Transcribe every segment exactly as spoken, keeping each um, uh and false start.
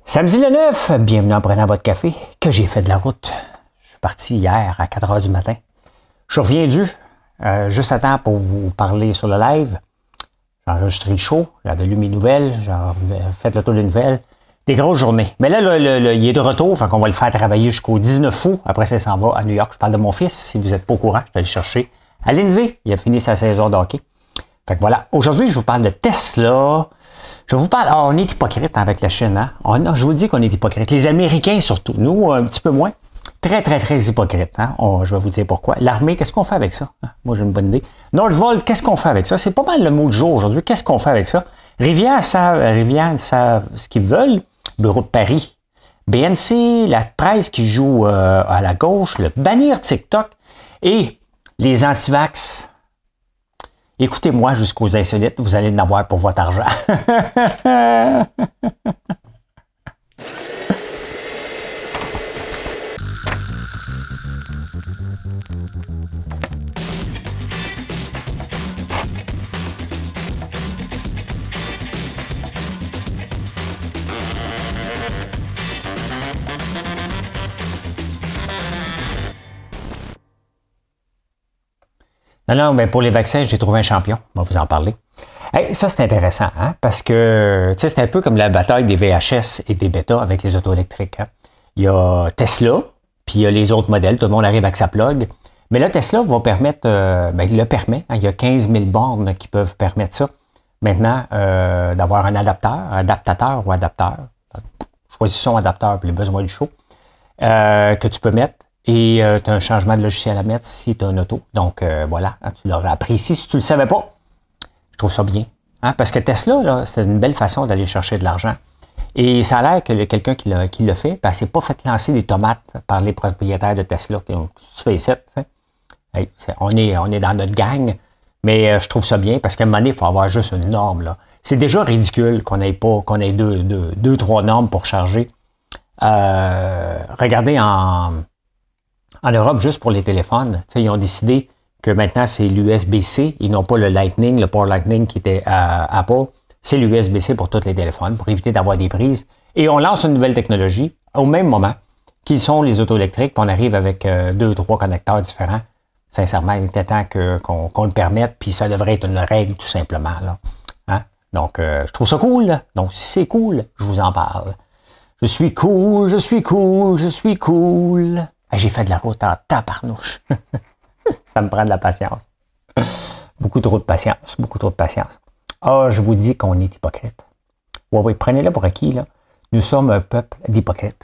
Samedi le neuf, bienvenue en prenant votre café, que j'ai fait de la route. Je suis parti hier à quatre heures du matin. Je reviens dû, euh, juste à temps pour vous parler sur le live. J'ai enregistré le show, j'avais lu mes nouvelles, j'ai fait le tour des nouvelles. Des grosses journées. Mais là, le, le, le, il est de retour, fait qu'on va le faire travailler jusqu'au dix-neuf août. Après ça, il s'en va à New York. Je parle de mon fils, si vous n'êtes pas au courant, je vais aller chercher à Lindsay. Il a fini sa saison de hockey. Fait que voilà. Aujourd'hui, je vous parle de Tesla. Je vous parle, ah, on est hypocrite avec la Chine, hein? On, je vous dis qu'on est hypocrite. Les Américains surtout. Nous, un petit peu moins. Très, très, très hypocrite. Hein? On, je vais vous dire pourquoi. L'armée, qu'est-ce qu'on fait avec ça? Moi, j'ai une bonne idée. Northvolt, qu'est-ce qu'on fait avec ça? C'est pas mal le mot du jour aujourd'hui. Qu'est-ce qu'on fait avec ça? Rivière savent, Rivière savent ce qu'ils veulent. Bureau de Paris. B N C, la presse qui joue euh, à la gauche, le bannir TikTok et les antivax. Écoutez-moi jusqu'aux insolites, vous allez en avoir pour votre argent. Non, non, mais pour les vaccins, j'ai trouvé un champion. On va vous en parler. Hey, ça, c'est intéressant, hein? Parce que, tu sais, c'est un peu comme la bataille des V H S et des bêtas avec les autos électriques. Hein? Il y a Tesla, puis il y a les autres modèles. Tout le monde arrive avec sa plug. Mais là, Tesla va permettre, euh, ben, il le permet. Hein? Il y a quinze mille bornes qui peuvent permettre ça. Maintenant, euh, d'avoir un adapteur, adaptateur ou adapteur. Choisis son adapteur pour les besoins du show. Euh, que tu peux mettre. Et euh, tu as un changement de logiciel à mettre si tu as un auto. Donc, euh, voilà, hein, tu l'aurais appris ici si tu ne le savais pas. Je trouve ça bien. Hein, parce que Tesla, là, c'est une belle façon d'aller chercher de l'argent. Et ça a l'air que quelqu'un qui l'a, qui l'a fait, ben, c'est pas fait lancer des tomates par les propriétaires de Tesla. Qui ont, tu fais ici, hein? Hey, c'est, on, est, on est dans notre gang. Mais euh, je trouve ça bien parce qu'à un moment donné, il faut avoir juste une norme. Là. C'est déjà ridicule qu'on ait pas, qu'on ait deux, deux, deux, trois normes pour charger. Euh, regardez en... En Europe, juste pour les téléphones, ils ont décidé que maintenant, c'est l'U S B C. Ils n'ont pas le Lightning, le Power Lightning qui était à Apple. C'est l'U S B C pour tous les téléphones, pour éviter d'avoir des prises. Et on lance une nouvelle technologie au même moment qui sont les autos électriques. Puis on arrive avec euh, deux ou trois connecteurs différents. Sincèrement, il était temps que, qu'on, qu'on le permette. Puis ça devrait être une règle, tout simplement. Là. Hein? Donc, euh, je trouve ça cool. Là. Donc, si c'est cool, je vous en parle. Je suis cool, je suis cool, je suis cool. J'ai fait de la route en tabarnouche. Ça me prend de la patience. Beaucoup trop de patience. Beaucoup trop de patience. Ah, je vous dis qu'on est hypocrite. Oui, oui, prenez-le pour acquis, là. Nous sommes un peuple d'hypocrites.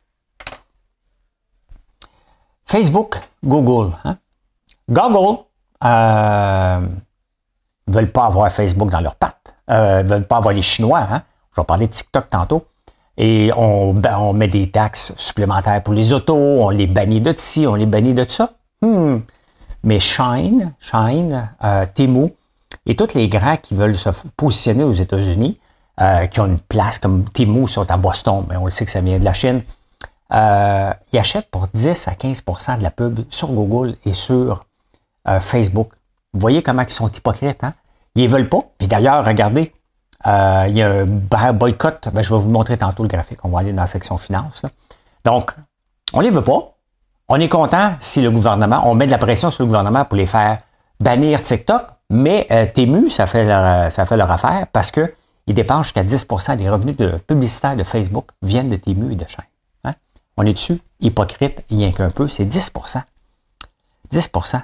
Facebook, Google. Hein? Google euh, veulent pas avoir Facebook dans leurs pattes. Euh, veulent pas avoir les Chinois. Hein? Je vais parler de TikTok tantôt. Et on, ben, on met des taxes supplémentaires pour les autos, on les bannit de ci, on les bannit de ça. Hmm. Mais Shine, Shine, euh, Temu et tous les grands qui veulent se positionner aux États-Unis, euh, qui ont une place comme Temu sont à Boston, mais on le sait que ça vient de la Chine, euh, ils achètent pour dix à quinze pour cent de la pub sur Google et sur euh, Facebook. Vous voyez comment ils sont hypocrites, hein? Ils ne veulent pas. Puis d'ailleurs, regardez, Euh, il y a un boycott. Ben, je vais vous montrer tantôt le graphique. On va aller dans la section finance. Là. Donc, on les veut pas. On est content si le gouvernement, on met de la pression sur le gouvernement pour les faire bannir TikTok, mais euh, Temu, ça fait, leur, ça fait leur affaire parce que ils dépensent jusqu'à dix pour cent des revenus de publicitaires de Facebook viennent de Temu et de Shine. Hein? On est dessus, hypocrite, rien qu'un peu, c'est dix pour cent. dix pour cent.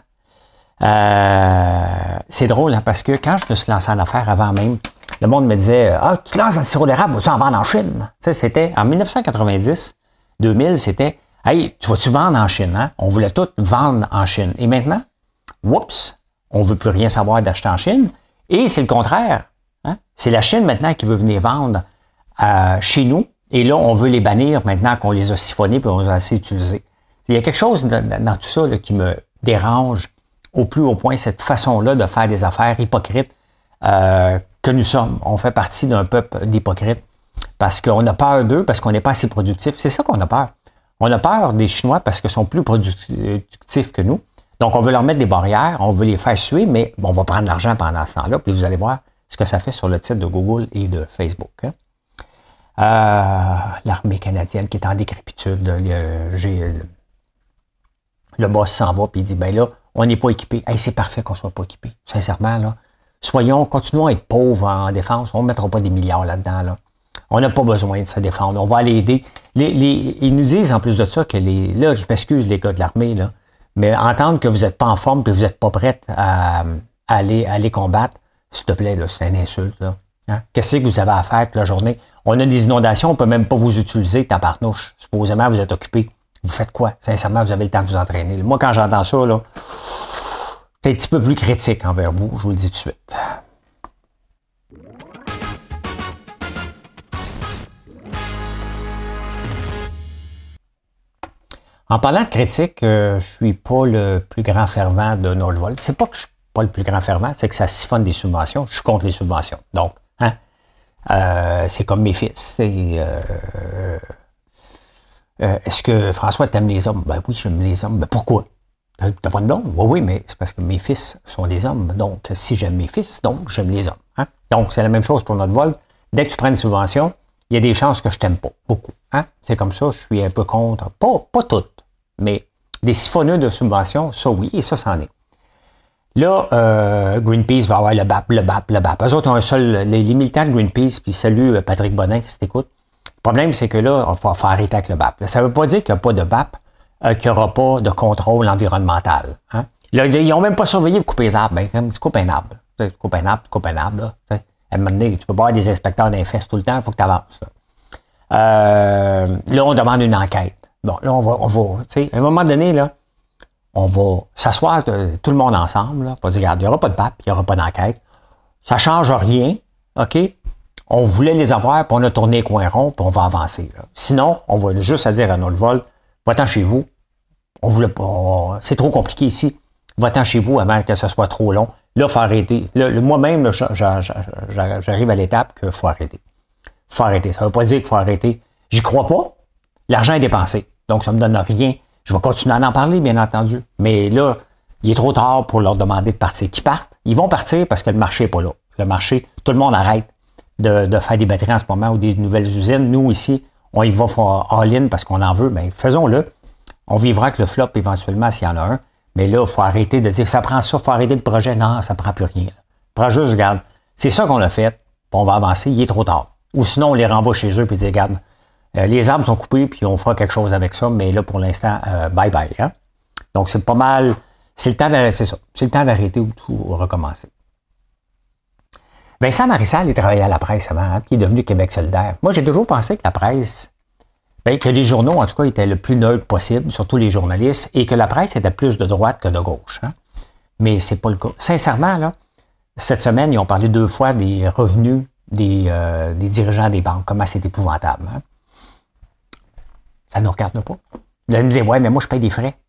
Euh, c'est drôle, hein, parce que quand je me suis lancé en affaires avant même, le monde me disait « Ah, tu te lances un sirop d'érable, vas-tu en vendre en Chine? » Tu sais, c'était en dix-neuf cent quatre-vingt-dix, deux mille, c'était « Hey, tu vas-tu vendre en Chine? Hein? » On voulait tout vendre en Chine. Et maintenant, oups, on ne veut plus rien savoir d'acheter en Chine. Et c'est le contraire. Hein? C'est la Chine maintenant qui veut venir vendre euh, chez nous. Et là, on veut les bannir maintenant qu'on les a siphonnés et qu'on les a assez utilisés. Il y a quelque chose dans, dans tout ça là, qui me dérange au plus haut point, cette façon-là de faire des affaires hypocrites euh, que nous sommes. On fait partie d'un peuple d'hypocrites parce qu'on a peur d'eux, parce qu'on n'est pas assez productif. C'est ça qu'on a peur. On a peur des Chinois parce qu'ils sont plus productifs que nous. Donc, on veut leur mettre des barrières, on veut les faire suer, mais bon, on va prendre l'argent pendant ce temps-là, puis vous allez voir ce que ça fait sur le titre de Google et de Facebook. Hein. Euh, l'armée canadienne qui est en décrépitude. J'ai le boss s'en va puis il dit, ben là, on n'est pas équipé. Hey, c'est parfait qu'on soit pas équipé. Sincèrement, là. Soyons, continuons à être pauvres en défense. On ne mettra pas des milliards là-dedans, là. On n'a pas besoin de se défendre. On va aller aider. Les, les, ils nous disent en plus de ça que les. Là, je m'excuse, les gars de l'armée, là. Mais entendre que vous n'êtes pas en forme et que vous n'êtes pas prêts à, à, aller, à aller combattre, s'il te plaît, là, c'est une insulte, là. Hein? Qu'est-ce que vous avez à faire toute la journée? On a des inondations, on ne peut même pas vous utiliser, tabarnouche. Supposément, vous êtes occupé. Vous faites quoi? Sincèrement, vous avez le temps de vous entraîner. Moi, quand j'entends ça, là, c'est un petit peu plus critique envers vous, je vous le dis tout de suite. En parlant de critique, euh, je suis pas le plus grand fervent de Nordvolt. C'est pas que je suis pas le plus grand fervent, c'est que ça siphonne des subventions. Je suis contre les subventions. Donc, hein, euh, c'est comme mes fils. C'est... Euh, Euh, est-ce que François t'aimes les hommes? Ben oui, j'aime les hommes. Ben pourquoi? T'as pas de blonde? Oui, oui, mais c'est parce que mes fils sont des hommes. Donc, si j'aime mes fils, donc j'aime les hommes. Hein? Donc, c'est la même chose pour notre vol. Dès que tu prends une subvention, il y a des chances que je t'aime pas. Beaucoup. Hein? C'est comme ça, je suis un peu contre. Pas, pas toutes, mais des siphonneux de subventions, ça oui, et ça, c'en est. Là, euh, Greenpeace va avoir le B A P, le B A P, le B A P. Eux autres ont un seul, les, les militants de Greenpeace, puis salut Patrick Bonin, si t'écoutes. Le problème, c'est que là, il faut, faut arrêter avec le B A P. Là, ça ne veut pas dire qu'il n'y a pas de B A P, euh, qu'il n'y aura pas de contrôle environnemental. Hein? Là, ils n'ont même pas surveillé pour couper les arbres. Ben, comme tu coupes un arbre. Tu coupes un arbre, tu coupes un arbre. Là, à un moment donné, tu peux pas avoir des inspecteurs d'infestes tout le temps, il faut que tu avances. Là. Euh, là, on demande une enquête. Bon, là, on va, on va, tu sais, à un moment donné, là, on va s'asseoir euh, tout le monde ensemble, là, pour dire, regarde, il n'y aura pas de B A P, il n'y aura pas d'enquête. Ça ne change rien, OK? On voulait les avoir, puis on a tourné les coins ronds, puis on va avancer. Là. Sinon, on va juste à dire à notre vol, va-t'en chez vous. On voulait pas. On, c'est trop compliqué ici. Va-t'en chez vous avant que ce soit trop long. Là, il faut arrêter. Là, moi-même, là, j'arrive à l'étape qu'il faut arrêter. Il faut arrêter. Ça ne veut pas dire qu'il faut arrêter. J'y crois pas. L'argent est dépensé. Donc, ça ne me donne rien. Je vais continuer à en parler, bien entendu. Mais là, il est trop tard pour leur demander de partir. Qu'ils partent. Ils vont partir parce que le marché n'est pas là. Le marché, tout le monde arrête. De, de faire des batteries en ce moment ou des nouvelles usines. Nous, ici, on y va all-in parce qu'on en veut. Bien, faisons-le. On vivra avec le flop éventuellement s'il y en a un. Mais là, il faut arrêter de dire ça prend ça, il faut arrêter le projet. Non, ça ne prend plus rien. Là. Prends juste, regarde, c'est ça qu'on a fait, puis on va avancer, il est trop tard. Ou sinon, on les renvoie chez eux et dit, regarde, euh, les arbres sont coupés, puis on fera quelque chose avec ça, mais là, pour l'instant, euh, bye bye. Hein? Donc, c'est pas mal. C'est le temps d'arrêter ça. C'est le temps d'arrêter ou tout recommencer. Vincent Marissal, il travaillait à la presse avant, hein, puis il est devenu Québec solidaire. Moi, j'ai toujours pensé que la presse, bien, que les journaux, en tout cas, étaient le plus neutre possible, surtout les journalistes, et que la presse était plus de droite que de gauche. Hein. Mais c'est pas le cas. Sincèrement, là, cette semaine, ils ont parlé deux fois des revenus des, euh, des dirigeants des banques, comment c'est épouvantable. Hein. Ça ne nous regarde pas. Là, ils me disaient, ouais, mais moi, je paye des frais.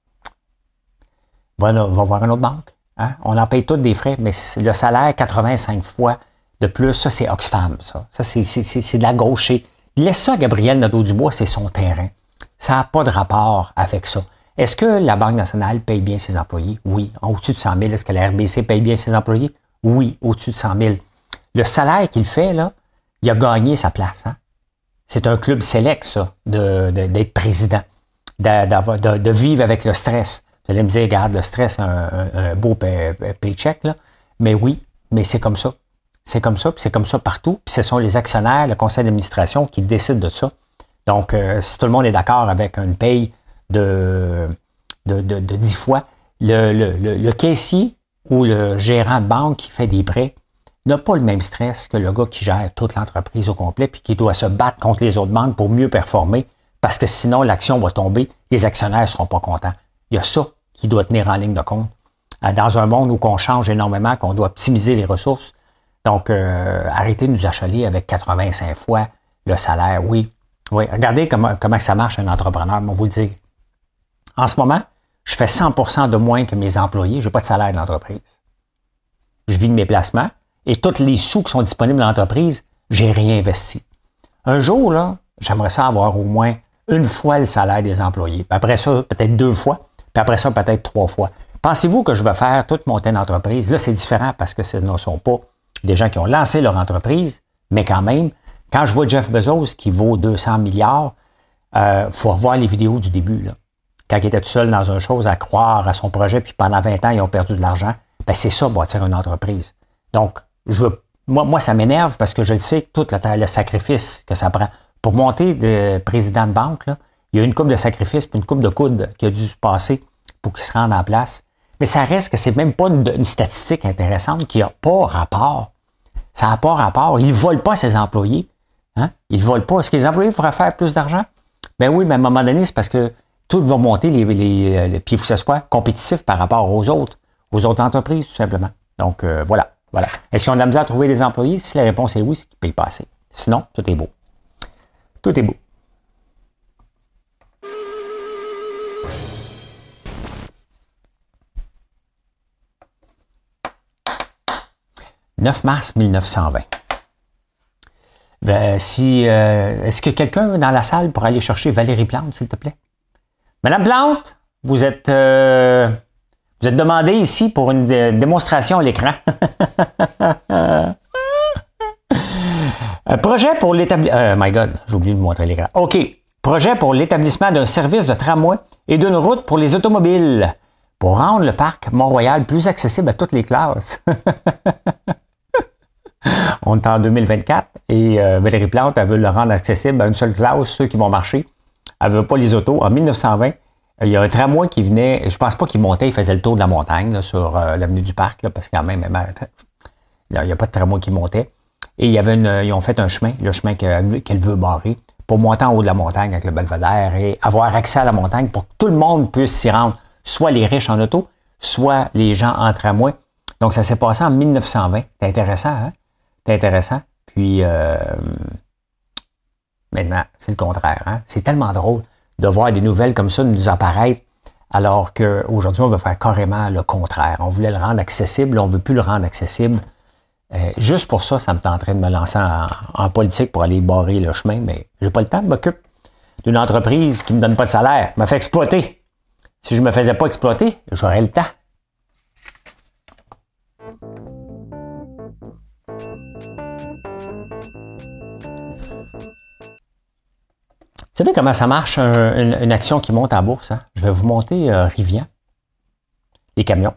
Va, va voir une autre banque. Hein. On en paye tous des frais, mais le salaire, quatre-vingt-cinq fois de plus, ça, c'est Oxfam, ça. Ça, c'est, c'est, c'est, c'est de la gauche. Laisse ça à Gabriel Nadeau-Dubois, c'est son terrain. Ça n'a pas de rapport avec ça. Est-ce que la Banque nationale paye bien ses employés? Oui. Au-dessus de cent mille. Est-ce que la R B C paye bien ses employés? Oui, au-dessus de cent mille. Le salaire qu'il fait, là, il a gagné sa place. Hein? C'est un club select, ça, de, de, d'être président, de, de, de vivre avec le stress. Vous allez me dire, regarde, le stress, c'est un, un, un beau pay, paycheck, là. Mais oui, mais c'est comme ça. C'est comme ça, puis c'est comme ça partout. Puis ce sont les actionnaires, le conseil d'administration qui décident de ça. Donc, euh, si tout le monde est d'accord avec une paye de, de, de, de dix fois, le, le, le, le caissier ou le gérant de banque qui fait des prêts n'a pas le même stress que le gars qui gère toute l'entreprise au complet puis qui doit se battre contre les autres banques pour mieux performer parce que sinon, l'action va tomber, les actionnaires ne seront pas contents. Il y a ça qui doit tenir en ligne de compte. Dans un monde où on change énormément, qu'on doit optimiser les ressources, donc, euh, arrêtez de nous achaler avec quatre-vingt-cinq fois le salaire. Oui, oui. Regardez comment, comment ça marche un entrepreneur, on vous le dit. En ce moment, je fais cent pour cent de moins que mes employés. Je n'ai pas de salaire de l'entreprise. Je vis de mes placements et tous les sous qui sont disponibles dans l'entreprise, j'ai réinvesti. Un jour, là, j'aimerais ça avoir au moins une fois le salaire des employés. Puis après ça, peut-être deux fois. Puis après ça, peut-être trois fois. Pensez-vous que je vais faire toute monter une entreprise? Là, c'est différent parce que ce ne sont pas des gens qui ont lancé leur entreprise, mais quand même, Quand je vois Jeff Bezos qui vaut deux cents milliards, il euh, faut revoir les vidéos du début. Là. Quand il était tout seul dans une chose à croire à son projet, puis pendant vingt ans, ils ont perdu de l'argent, ben c'est ça, bâtir une entreprise. Donc, je veux, moi, moi, ça m'énerve parce que je le sais, tout le, le sacrifice que ça prend. Pour monter de président de banque, là, il y a une coupe de sacrifices puis une coupe de coude qui a dû se passer pour qu'il se rende en place. Mais ça reste que c'est même pas une, une statistique intéressante qui n'a pas rapport. Ça n'a pas rapport. Ils ne volent pas ses employés. Hein? Ils ne volent pas. Est-ce que les employés pourraient faire plus d'argent? Ben oui, mais à un moment donné, c'est parce que tout va monter, les, les, les, puis il faut que ce soit compétitif par rapport aux autres, aux autres entreprises, tout simplement. Donc, euh, voilà. voilà. Est-ce qu'on a de la misère à trouver des employés? Si la réponse est oui, c'est qu'ils ne payent pas assez. Sinon, tout est beau. Tout est beau. neuf mars mille neuf cent vingt. Ben, si, euh, est-ce que quelqu'un dans la salle pourrait aller chercher Valérie Plante, s'il te plaît? Madame Plante, vous êtes, euh, vous êtes demandée ici pour une dé- démonstration à l'écran. Un projet pour l'établissement... Euh, my God, j'ai oublié de vous montrer l'écran. OK. Projet pour l'établissement d'un service de tramway et d'une route pour les automobiles pour rendre le parc Mont-Royal plus accessible à toutes les classes. On est en deux mille vingt-quatre et euh, Valérie Plante, elle veut le rendre accessible à une seule classe, ceux qui vont marcher. Elle veut pas les autos. En mille neuf cent vingt, il y a un tramway qui venait, je pense pas qu'il montait, il faisait le tour de la montagne là, sur euh, l'avenue du Parc, là, parce que quand même, il n'y a pas de tramway qui montait. Et il y avait une, ils ont fait un chemin, le chemin qu'elle, qu'elle veut barrer, pour monter en haut de la montagne avec le belvédère et avoir accès à la montagne pour que tout le monde puisse s'y rendre, soit les riches en auto, soit les gens en tramway. Donc, ça s'est passé en mille neuf cent vingt. C'est intéressant, hein? C'est intéressant. Puis, euh, maintenant, c'est le contraire. Hein? C'est tellement drôle de voir des nouvelles comme ça nous apparaître, alors qu'aujourd'hui, on veut faire carrément le contraire. On voulait le rendre accessible, on ne veut plus le rendre accessible. Euh, juste pour ça, ça me tenterait de me lancer en, en politique pour aller barrer le chemin, mais j'ai pas le temps. Je m'occupe d'une entreprise qui me donne pas de salaire, me fait exploiter. Si je me faisais pas exploiter, j'aurais le temps. Vous savez comment ça marche, un, une, une action qui monte en bourse? Hein? Je vais vous monter euh, Rivian, les camions.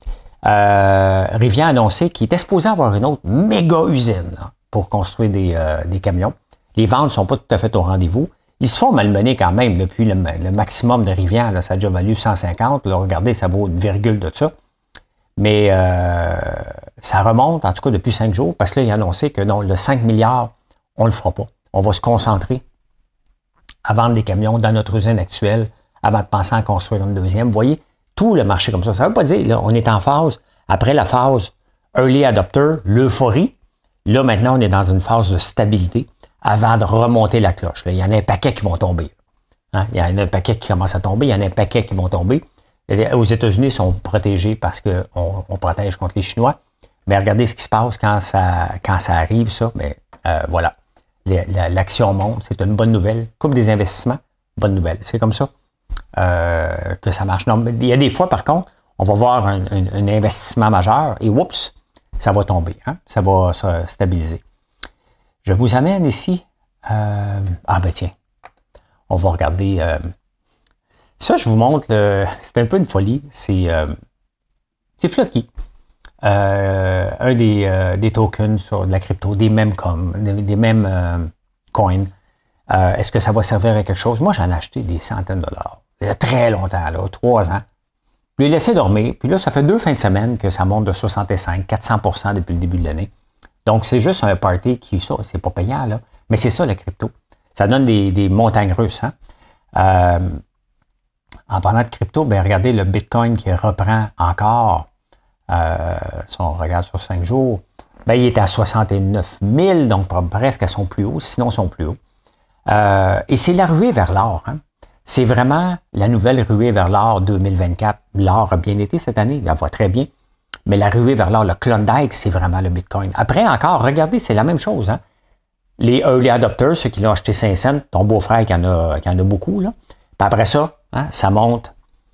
Euh, Rivian a annoncé qu'il était supposé avoir une autre méga usine là, pour construire des, euh, des camions. Les ventes ne sont pas tout à fait au rendez-vous. Ils se font malmener quand même depuis le, le maximum de Rivian. Là, ça a déjà valu cent cinquante. Là, regardez, ça vaut une virgule de ça. Mais euh, ça remonte, en tout cas, depuis cinq jours, parce que là, il a annoncé que non, le cinq milliards, on ne le fera pas. On va se concentrer à vendre des camions dans notre usine actuelle avant de penser à en construire une deuxième. Vous voyez, tout le marché comme ça. Ça ne veut pas dire, là, on est en phase, après la phase early adopter, l'euphorie. Là, maintenant, on est dans une phase de stabilité avant de remonter la cloche. Là, il y en a un paquet qui vont tomber. Hein? Il y en a un paquet qui commence à tomber, il y en a un paquet qui vont tomber. Aux États-Unis, ils sont protégés parce qu'on on protège contre les Chinois. Mais regardez ce qui se passe quand ça, quand ça arrive, ça. Mais euh, voilà. L'action monte, c'est une bonne nouvelle. Coupe des investissements, bonne nouvelle. C'est comme ça euh, que ça marche. Non, mais il y a des fois, par contre, on va voir un, un, un investissement majeur et oups, ça va tomber. Hein? Ça va se stabiliser. Je vous amène ici. Euh, ah ben tiens, on va regarder. Euh, ça, je vous montre. C'est un peu une folie. C'est euh, Floki. Euh, un des, euh, des tokens sur de la crypto, des mêmes comme, des, des mêmes euh, coins. Euh, est-ce que ça va servir à quelque chose? Moi, j'en ai acheté des centaines de dollars. Il y a très longtemps, là, trois ans. Je l'ai laissé dormir. Puis là, ça fait deux fins de semaine que ça monte de soixante-cinq, quatre cents pour cent depuis le début de l'année. Donc, c'est juste un party qui, ça, c'est pas payant, là. Mais c'est ça, la crypto. Ça donne des, des montagnes russes, hein. Euh, en parlant de crypto, ben regardez le Bitcoin qui reprend encore. Euh, si on regarde sur cinq jours, ben, il est à soixante-neuf mille, donc presque à son plus haut, sinon son plus haut. Euh, et c'est la ruée vers l'or. Hein. C'est vraiment la nouvelle ruée vers l'or deux mille vingt-quatre. L'or a bien été cette année, il va très bien. Mais la ruée vers l'or, le Klondike, c'est vraiment le Bitcoin. Après encore, regardez, c'est la même chose. Hein. Les early adopters, ceux qui l'ont acheté cinq cents, ton beau-frère qui en a, qui en a beaucoup. Là. Puis après ça, hein, ça monte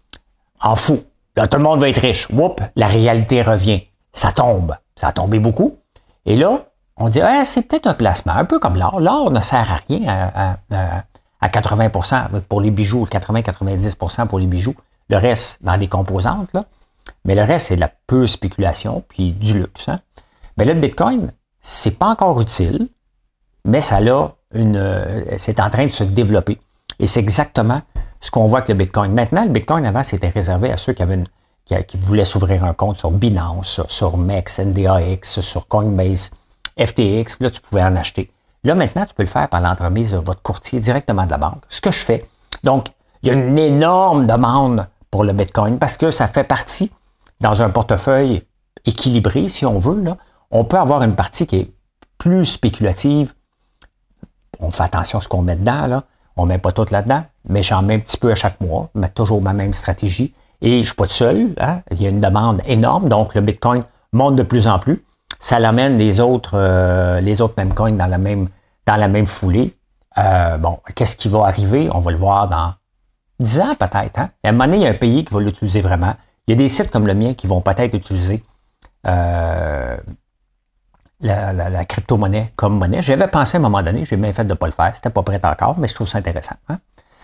en fou. Là, tout le monde va être riche. Whoop, la réalité revient. Ça tombe. Ça a tombé beaucoup. Et là, on dit, eh, c'est peut-être un placement, un peu comme l'or. L'or ne sert à rien à, à, à, à quatre-vingts pour cent pour les bijoux, quatre-vingts à quatre-vingt-dix pour cent pour les bijoux. Le reste, dans les composantes, là. Mais le reste, c'est de la pure spéculation, puis du luxe. Hein? Mais là, le Bitcoin, c'est pas encore utile, mais ça a une, c'est en train de se développer. Et c'est exactement ce qu'on voit avec le Bitcoin. Maintenant, le Bitcoin, avant, c'était réservé à ceux qui avaient une, qui, qui voulaient s'ouvrir un compte sur Binance, sur, sur M E X, N D A X, sur Coinbase, F T X. Là, tu pouvais en acheter. Là, maintenant, tu peux le faire par l'entremise de votre courtier directement de la banque. Ce que je fais. Donc, il y a une énorme demande pour le Bitcoin parce que ça fait partie dans un portefeuille équilibré, si on veut. Là, on peut avoir une partie qui est plus spéculative. On fait attention à ce qu'on met dedans. Là. On ne met pas tout là-dedans, mais j'en mets un petit peu à chaque mois. Je mets toujours ma même stratégie. Et je ne suis pas tout seul. Hein? Il y a une demande énorme. Donc, le Bitcoin monte de plus en plus. Ça l'amène les autres, euh, les autres mêmes coins dans la même, dans la même foulée. Euh, bon, qu'est-ce qui va arriver? On va le voir dans dix ans peut-être. Hein? À un moment donné, il y a un pays qui va l'utiliser vraiment. Il y a des sites comme le mien qui vont peut-être utiliser euh, la, la, la crypto-monnaie comme monnaie. J'avais pensé à un moment donné, j'ai bien fait de ne pas le faire. C'était pas prêt encore, mais je trouve ça intéressant. Hein?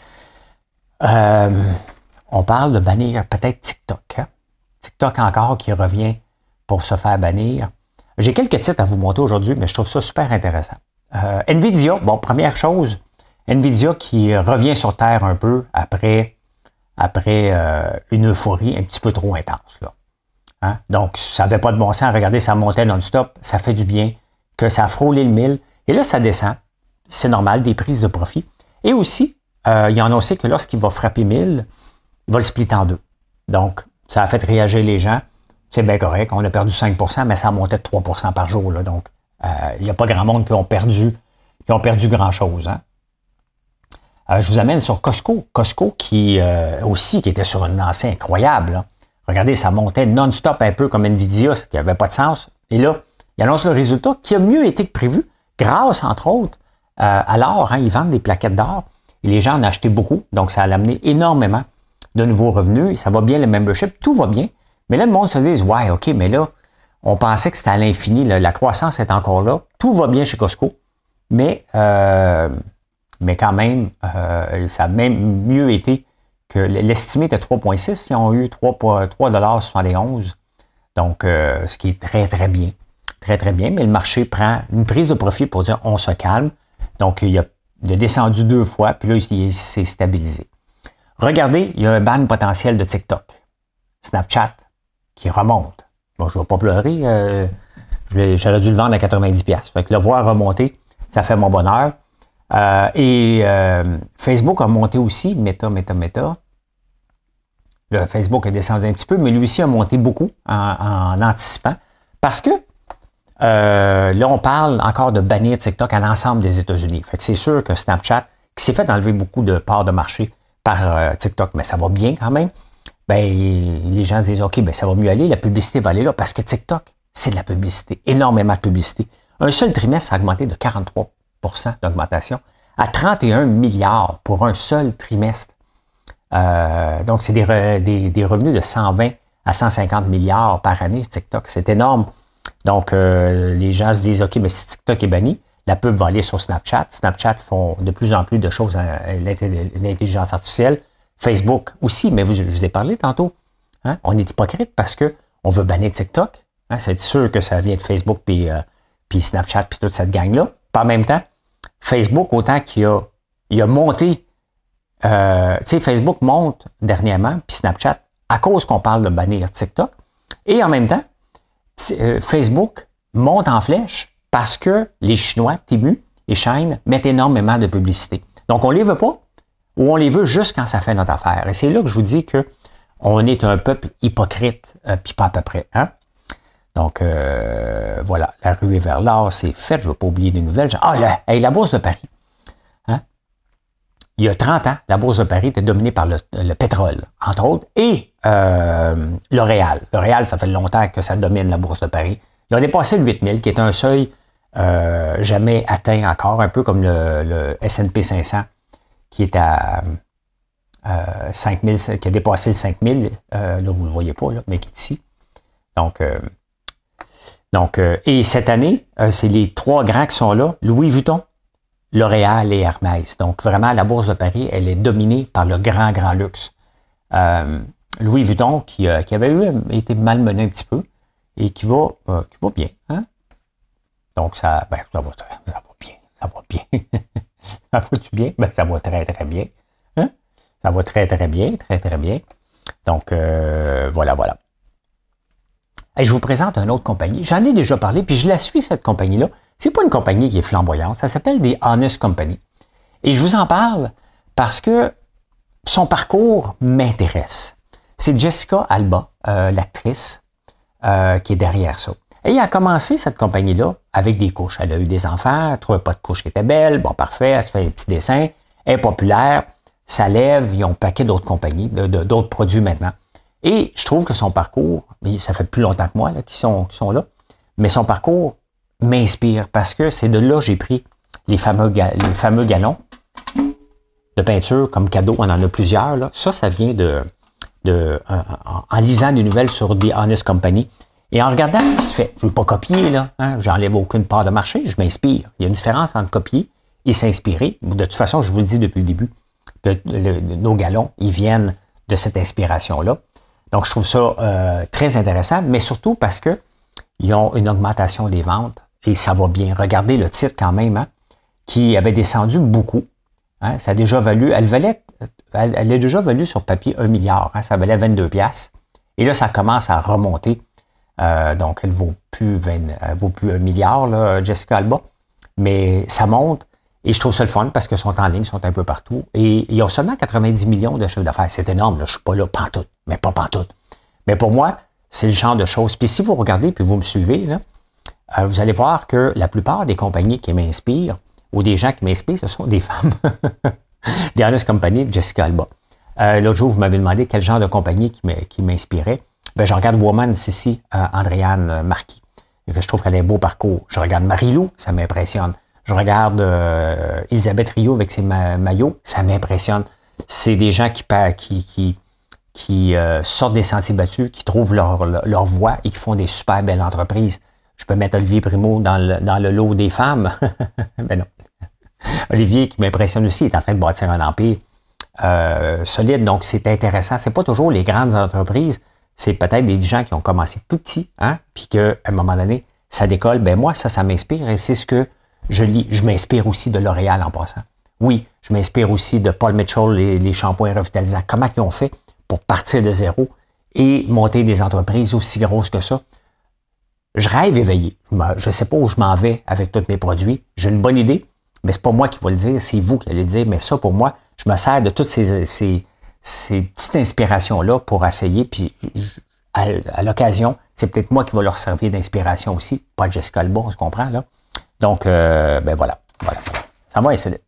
Euh, on parle de bannir peut-être TikTok. Hein? TikTok encore qui revient pour se faire bannir. J'ai quelques titres à vous montrer aujourd'hui, mais je trouve ça super intéressant. Euh, Nvidia, bon, première chose, Nvidia qui revient sur Terre un peu après, après euh, une euphorie un petit peu trop intense. Là. Hein? Donc, ça n'avait pas de bon sens. Regardez, ça montait non-stop, ça fait du bien, que ça a frôlé le mille. Et là, ça descend. C'est normal, des prises de profit. Et aussi, euh, il y en a aussi que lorsqu'il va frapper mille, il va le splitter en deux. Donc, ça a fait réagir les gens. C'est bien correct. On a perdu cinq pour cent, mais ça montait de trois pour cent par jour. Là. Donc, euh, il n'y a pas grand monde qui ont perdu, qui ont perdu grand-chose. Hein. Euh, je vous amène sur Costco. Costco qui euh, aussi qui était sur une lancée incroyable. Là. Regardez, ça montait non-stop un peu comme Nvidia, ce qui n'avait pas de sens. Et là, il annonce le résultat qui a mieux été que prévu, grâce, entre autres, euh, à l'or. Hein, ils vendent des plaquettes d'or et les gens en achetaient beaucoup. Donc, ça a amené énormément de nouveaux revenus. Ça va bien, le membership, tout va bien. Mais là, le monde se dit, ouais, OK, mais là, on pensait que c'était à l'infini. Là, la croissance est encore là. Tout va bien chez Costco. Mais, euh, mais quand même, euh, ça a même mieux été que l'estimé était trois virgule six. Ils ont eu trois virgule soixante et onze. Donc, euh, ce qui est très, très bien. Très, très bien. Mais le marché prend une prise de profit pour dire, on se calme. Donc, il a, il a descendu deux fois, puis là, il s'est stabilisé. Regardez, il y a un ban potentiel de TikTok. Snapchat qui remonte. Bon, je ne vais pas pleurer. Euh, j'aurais dû le vendre à quatre-vingt-dix dollars. Fait que le voir remonter, ça fait mon bonheur. Euh, et euh, Facebook a monté aussi. Meta, Meta, Meta. Le Facebook a descendu un petit peu, mais lui aussi a monté beaucoup en, en anticipant. Parce que euh, là, on parle encore de bannir TikTok à l'ensemble des États-Unis. Fait que c'est sûr que Snapchat, qui s'est fait enlever beaucoup de parts de marché par euh, TikTok, mais ça va bien quand même. Ben, les gens disent, OK, ben, ça va mieux aller, la publicité va aller là, parce que TikTok, c'est de la publicité, énormément de publicité. Un seul trimestre, ça a augmenté de quarante-trois pour cent d'augmentation à trente et un milliards pour un seul trimestre. Euh, donc, c'est des, re, des, des revenus de cent vingt à cent cinquante milliards par année, TikTok. C'est énorme. Donc, euh, les gens se disent, OK, mais si TikTok est banni, la pub va aller sur Snapchat. Snapchat font de plus en plus de choses à l'intelligence artificielle. Facebook aussi, mais vous, je vous ai parlé tantôt. Hein? On est hypocrite parce que on veut bannir TikTok. Hein? C'est sûr que ça vient de Facebook puis, euh, puis Snapchat puis toute cette gang-là. Puis en même temps, Facebook, autant qu'il a, il a monté, euh, tu sais, Facebook monte dernièrement, puis Snapchat, à cause qu'on parle de bannir TikTok. Et en même temps, euh, Facebook monte en flèche parce que les Chinois, Temu et Shine mettent énormément de publicité. Donc, on les veut pas, ou on les veut juste quand ça fait notre affaire. Et c'est là que je vous dis que on est un peuple hypocrite, euh, puis pas à peu près. Hein? Donc, euh, voilà, la ruée vers l'or, c'est fait. Je ne vais pas oublier des nouvelles. Ah, là, hey, la Bourse de Paris. Hein? Il y a trente ans, la Bourse de Paris était dominée par le, le pétrole, entre autres, et euh, L'Oréal. L'Oréal, ça fait longtemps que ça domine la Bourse de Paris. Il a dépassé le huit mille, qui est un seuil euh, jamais atteint encore, un peu comme le, le S and P cinq cents, qui est à euh, cinq mille, qui a dépassé le cinq mille. Euh, là, vous ne le voyez pas, là, mais qui est ici. Donc, euh, Donc, euh, et cette année, euh, c'est les trois grands qui sont là, Louis Vuitton, L'Oréal et Hermès. Donc, vraiment, la Bourse de Paris, elle est dominée par le grand, grand luxe. Euh, Louis Vuitton, qui, euh, qui avait eu, été malmené un petit peu, et qui va, euh, qui va bien. Hein? Donc, ça, ben, ça, va, ça va bien, ça va bien. Ça va-tu bien? Ben, ça va très, très bien. Hein? Ça va très, très bien, très, très bien. Donc, euh, voilà, voilà. Et je vous présente une autre compagnie. J'en ai déjà parlé, puis je la suis, cette compagnie-là. C'est pas une compagnie qui est flamboyante. Ça s'appelle des Honest Company. Et je vous en parle parce que son parcours m'intéresse. C'est Jessica Alba, euh, l'actrice, euh, qui est derrière ça. Et elle a commencé cette compagnie-là avec des couches. Elle a eu des enfants, elle trouvait pas de couches qui étaient belles. Bon, parfait, elle se fait des petits dessins. Elle est populaire. Ça lève. Ils ont un paquet d'autres compagnies, de, de, d'autres produits maintenant. Et je trouve que son parcours, ça fait plus longtemps que moi là, qui sont, qui sont là, mais son parcours m'inspire parce que c'est de là que j'ai pris les fameux, ga, les fameux galons de peinture comme cadeau. On en a plusieurs. Là. Ça, ça vient de, de en, en lisant des nouvelles sur The Honest Company et en regardant ce qui se fait. Je ne veux pas copier, là. Hein, j'enlève aucune part de marché, je m'inspire. Il y a une différence entre copier et s'inspirer. De toute façon, je vous le dis depuis le début, que le, le, nos galons, ils viennent de cette inspiration-là. Donc, je trouve ça euh, très intéressant, mais surtout parce que ils ont une augmentation des ventes et ça va bien. Regardez le titre quand même, hein, qui avait descendu beaucoup. Hein, ça a déjà valu, elle valait, elle, elle a déjà valu sur papier un milliard. Hein, ça valait vingt-deux piastres. Et là, ça commence à remonter. Euh, donc, elle ne vaut plus vingt, elle vaut plus un milliard, là, Jessica Alba. Mais ça monte. Et je trouve ça le fun parce qu'ils sont en ligne, ils sont un peu partout. Et ils ont seulement quatre-vingt-dix millions de chiffre d'affaires. C'est énorme, là. Je ne suis pas là pantoute, mais pas pantoute. Mais pour moi, c'est le genre de choses. Puis si vous regardez puis vous me suivez, là, euh, vous allez voir que la plupart des compagnies qui m'inspirent, ou des gens qui m'inspirent, ce sont des femmes. Des Honest Company de Jessica Alba. Euh, l'autre jour, vous m'avez demandé quel genre de compagnie qui m'inspirait. Ben, je regarde Woman ici, euh, Andréane Marquis. Et que je trouve qu'elle a un beau parcours. Je regarde Marie-Lou, ça m'impressionne. Je regarde euh, Elisabeth Rio avec ses ma maillots, ça m'impressionne. C'est des gens qui, qui, qui, qui euh, sortent des sentiers battus, qui trouvent leur, leur, leur voie et qui font des super belles entreprises. Je peux mettre Olivier Primo dans le, dans le lot des femmes. Mais non. Olivier, qui m'impressionne aussi, est en train de bâtir un empire euh, solide. Donc, c'est intéressant. C'est pas toujours les grandes entreprises. C'est peut-être des gens qui ont commencé tout petits, hein, puis qu'à un moment donné, ça décolle. Ben moi, ça, ça m'inspire et c'est ce que je lis. Je m'inspire aussi de L'Oréal en passant. Oui, je m'inspire aussi de Paul Mitchell, les, les shampoings revitalisants. Comment ils ont fait pour partir de zéro et monter des entreprises aussi grosses que ça? Je rêve éveillé. Je ne sais pas où je m'en vais avec tous mes produits. J'ai une bonne idée, mais c'est pas moi qui vais le dire, c'est vous qui allez le dire. Mais ça, pour moi, je me sers de toutes ces, ces, ces petites inspirations-là pour essayer. Puis, à, à l'occasion, c'est peut-être moi qui vais leur servir d'inspiration aussi. Pas Jessica Alba, on se comprend, là. Donc, euh, ben voilà, voilà, voilà. Ça va insolite.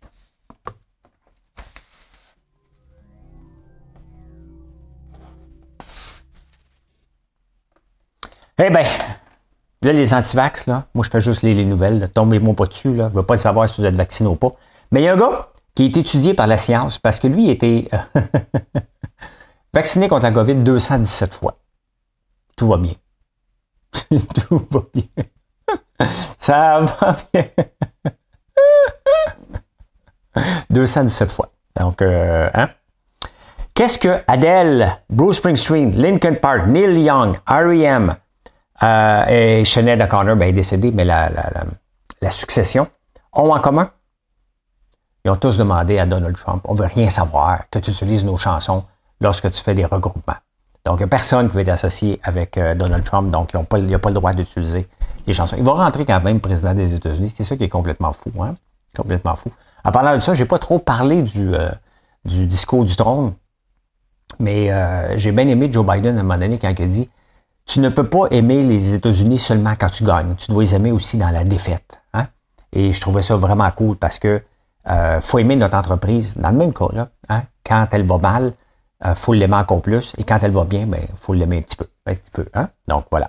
Eh bien, là, les antivax, là, moi, je fais juste lire les nouvelles. Tombez-moi pas dessus, là. Je ne veux pas savoir si vous êtes vacciné ou pas. Mais il y a un gars qui est étudié par la science parce que lui, il était vacciné contre la COVID deux cent dix-sept fois. Tout va bien. Tout va bien. Ça va bien. deux cent dix-sept fois. Donc, euh, hein? Qu'est-ce que Adele, Bruce Springsteen, Linkin Park, Neil Young, R E M euh, et Sinead O'Connor, ben, est décédée, mais la, la, la, la succession, ont en commun? Ils ont tous demandé à Donald Trump, on ne veut rien savoir que tu utilises nos chansons lorsque tu fais des regroupements. Donc, il n'y a personne qui veut être associé avec euh, Donald Trump, donc il n'a pas le droit d'utiliser les chansons. Il va rentrer quand même président des États-Unis. C'est ça qui est complètement fou, hein? Complètement fou. En parlant de ça, je n'ai pas trop parlé du, euh, du discours du trône, mais euh, j'ai bien aimé Joe Biden à un moment donné quand il a dit « Tu ne peux pas aimer les États-Unis seulement quand tu gagnes. Tu dois les aimer aussi dans la défaite. Hein? » Et je trouvais ça vraiment cool parce que euh, faut aimer notre entreprise, dans le même cas, là, hein? Quand elle va mal, il euh, faut l'aimer encore plus. Et quand elle va bien, ben, il faut l'aimer un petit peu. Un petit peu, hein? Donc, voilà.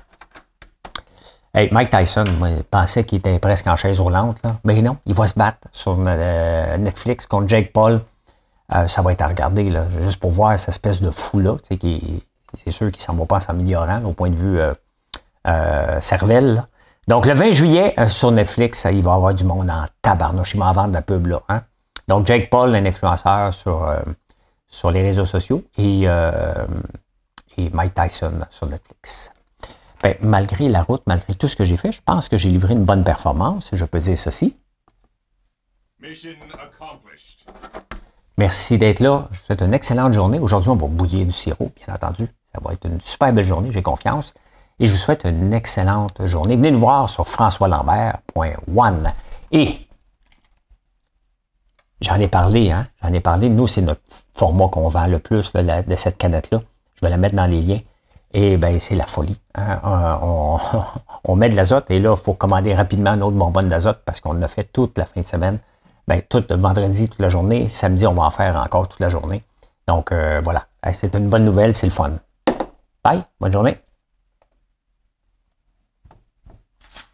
Hey, Mike Tyson, moi, je pensais qu'il était presque en chaise roulante. Là. Mais non, il va se battre sur euh, Netflix contre Jake Paul. Euh, ça va être à regarder, là, juste pour voir cette espèce de fou-là. Tu sais, qui, c'est sûr qu'il ne s'en va pas en s'améliorant au point de vue euh, euh, Cervelle. Là. Donc, le vingt juillet, euh, sur Netflix, il va y avoir du monde en tabarnouche. Il m'en vendre la pub, là. Hein? Donc, Jake Paul, un influenceur sur, euh, sur les réseaux sociaux, et, euh, et Mike Tyson sur Netflix. Ben, malgré la route, malgré tout ce que j'ai fait, je pense que j'ai livré une bonne performance, je peux dire ceci. Mission accomplished. Merci d'être là. Je vous souhaite une excellente journée. Aujourd'hui, on va bouillir du sirop, bien entendu. Ça va être une super belle journée, j'ai confiance. Et je vous souhaite une excellente journée. Venez nous voir sur françois lambert point one. Et j'en ai parlé, hein? J'en ai parlé. Nous, c'est notre format qu'on vend le plus là, la, de cette canette-là. Je vais la mettre dans les liens. Et bien, c'est la folie. Hein? On, on met de l'azote et là, il faut commander rapidement une autre bonbonne d'azote parce qu'on l'a fait toute la fin de semaine. Bien, tout le vendredi, toute la journée. Samedi, on va en faire encore toute la journée. Donc, euh, voilà. C'est une bonne nouvelle, c'est le fun. Bye, bonne journée.